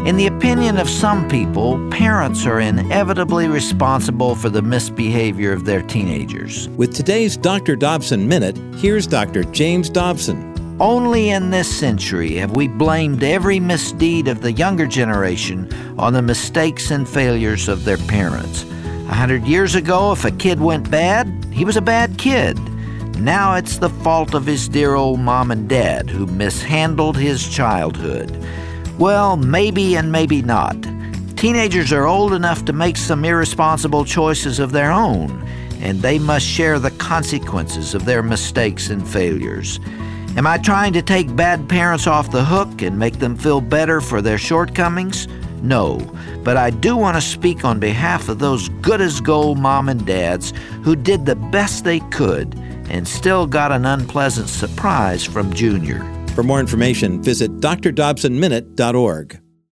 In the opinion of some people, parents are inevitably responsible for the misbehavior of their teenagers. With today's Dr. Dobson Minute, here's Dr. James Dobson. Only in this century have we blamed every misdeed of the younger generation on the mistakes and failures of their parents. 100 years ago, if a kid went bad, he was a bad kid. Now it's the fault of his dear old mom and dad who mishandled his childhood. Well, maybe and maybe not. Teenagers are old enough to make some irresponsible choices of their own, and they must share the consequences of their mistakes and failures. Am I trying to take bad parents off the hook and make them feel better for their shortcomings? No, but I do want to speak on behalf of those good-as-gold mom and dads who did the best they could and still got an unpleasant surprise from Junior. For more information, visit drdobsonminute.org.